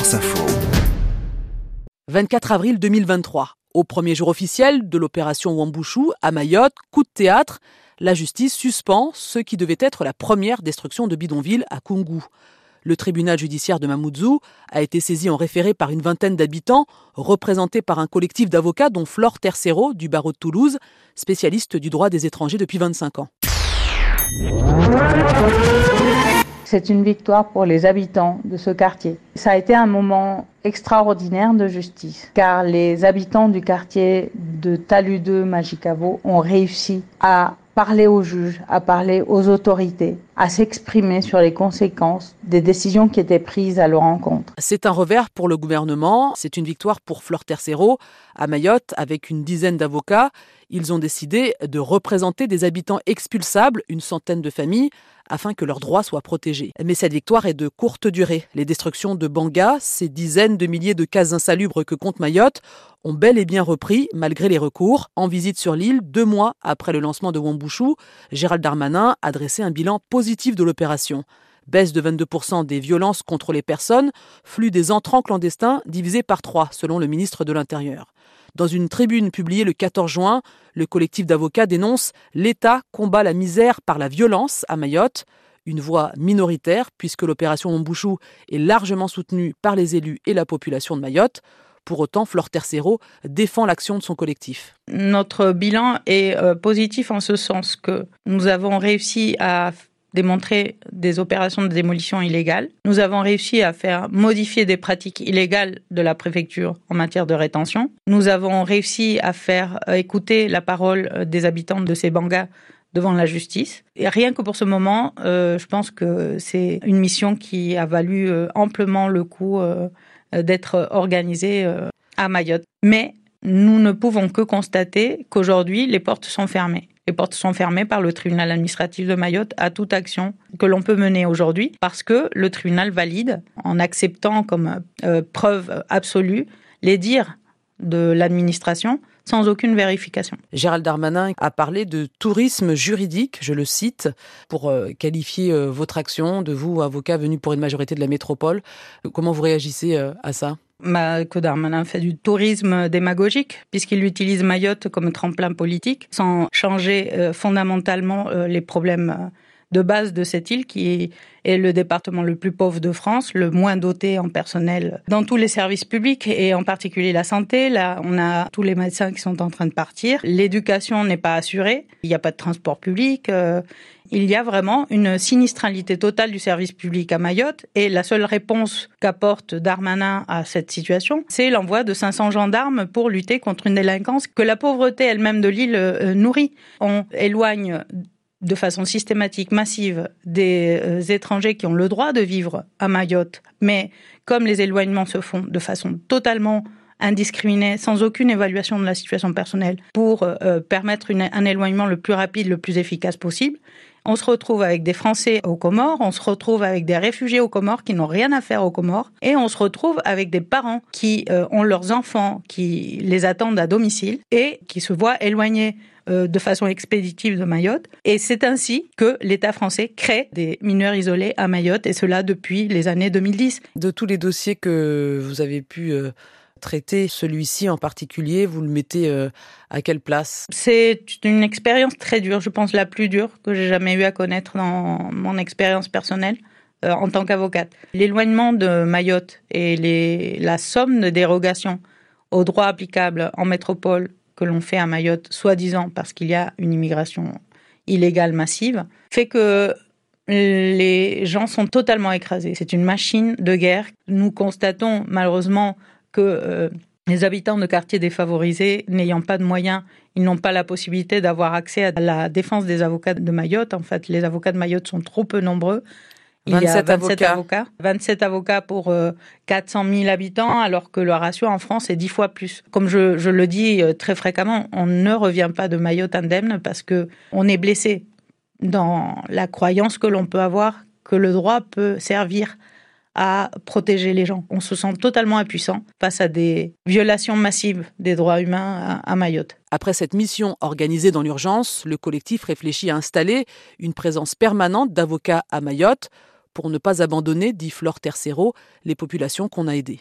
Corse Info. 24 avril 2023. Au premier jour officiel de l'opération Wambushu à Mayotte, coup de théâtre, la justice suspend ce qui devait être la première destruction de bidonvilles à Koungou. Le tribunal judiciaire de Mamoudzou a été saisi en référé par une vingtaine d'habitants, représentés par un collectif d'avocats dont Flore Tercero du barreau de Toulouse, spécialiste du droit des étrangers depuis 25 ans. C'est une victoire pour les habitants de ce quartier. Ça a été un moment extraordinaire de justice, car les habitants du quartier de Taludeux Majicavo ont réussi à parler aux juges, à parler aux autorités, à s'exprimer sur les conséquences des décisions qui étaient prises à leur encontre. C'est un revers pour le gouvernement, c'est une victoire pour Flore Tercero. À Mayotte, avec une dizaine d'avocats, ils ont décidé de représenter des habitants expulsables, une centaine de familles, afin que leurs droits soient protégés. Mais cette victoire est de courte durée. Les destructions de Banga, ces dizaines de milliers de cases insalubres que compte Mayotte, ont bel et bien repris malgré les recours. En visite sur l'île, 2 mois après le lancement de Wambushu, Gérald Darmanin a dressé un bilan positif de l'opération. Baisse de 22% des violences contre les personnes, flux des entrants clandestins divisé par 3, selon le ministre de l'Intérieur. Dans une tribune publiée le 14 juin, le collectif d'avocats dénonce « L'État combat la misère par la violence à Mayotte ». Une voix minoritaire, puisque l'opération Wambushu est largement soutenue par les élus et la population de Mayotte. Pour autant, Flore Tercero défend l'action de son collectif. Notre bilan est positif en ce sens que nous avons réussi à démontrer des opérations de démolition illégales. Nous avons réussi à faire modifier des pratiques illégales de la préfecture en matière de rétention. Nous avons réussi à faire écouter la parole des habitants de ces bangas devant la justice. Et rien que pour ce moment, je pense que c'est une mission qui a valu amplement le coup d'être organisée à Mayotte. Mais nous ne pouvons que constater qu'aujourd'hui, les portes sont fermées. Les portes sont fermées par le tribunal administratif de Mayotte à toute action que l'on peut mener aujourd'hui parce que le tribunal valide, en acceptant comme preuve absolue, les dires de l'administration sans aucune vérification. Gérald Darmanin a parlé de tourisme juridique, je le cite, pour qualifier votre action de vous, avocat venu pour une majorité de la métropole. Comment vous réagissez à ça ? Que Darmanin fait du tourisme démagogique, puisqu'il utilise Mayotte comme tremplin politique, sans changer fondamentalement les problèmes de base de cette île, qui est le département le plus pauvre de France, le moins doté en personnel dans tous les services publics, et en particulier la santé. Là, on a tous les médecins qui sont en train de partir. L'éducation n'est pas assurée, il n'y a pas de transport public. Il y a vraiment une sinistralité totale du service public à Mayotte, et la seule réponse qu'apporte Darmanin à cette situation, c'est l'envoi de 500 gendarmes pour lutter contre une délinquance que la pauvreté elle-même de l'île nourrit. On éloigne de façon systématique, massive, des étrangers qui ont le droit de vivre à Mayotte. Mais comme les éloignements se font de façon totalement indiscriminée, sans aucune évaluation de la situation personnelle, pour permettre un éloignement le plus rapide, le plus efficace possible, on se retrouve avec des Français aux Comores, on se retrouve avec des réfugiés aux Comores qui n'ont rien à faire aux Comores, et on se retrouve avec des parents qui ont leurs enfants qui les attendent à domicile et qui se voient éloignés de façon expéditive de Mayotte. Et c'est ainsi que l'État français crée des mineurs isolés à Mayotte, et cela depuis les années 2010. De tous les dossiers que vous avez pu traiter, celui-ci en particulier, vous le mettez à quelle place ? C'est une expérience très dure, je pense la plus dure que j'ai jamais eu à connaître dans mon expérience personnelle en tant qu'avocate. L'éloignement de Mayotte et la somme de dérogations aux droits applicables en métropole que l'on fait à Mayotte, soi-disant parce qu'il y a une immigration illégale massive, fait que les gens sont totalement écrasés. C'est une machine de guerre. Nous constatons malheureusement que les habitants de quartiers défavorisés, n'ayant pas de moyens, ils n'ont pas la possibilité d'avoir accès à la défense des avocats de Mayotte. En fait, les avocats de Mayotte sont trop peu nombreux. Il y a 27 avocats. 27 avocats pour 400 000 habitants, alors que le ratio en France est 10 fois plus. Comme je le dis très fréquemment, on ne revient pas de Mayotte indemne parce que on est blessé dans la croyance que l'on peut avoir que le droit peut servir à protéger les gens. On se sent totalement impuissant face à des violations massives des droits humains à Mayotte. Après cette mission organisée dans l'urgence, le collectif réfléchit à installer une présence permanente d'avocats à Mayotte. pour ne pas abandonner, dit Flore Tercero, les populations qu'on a aidées.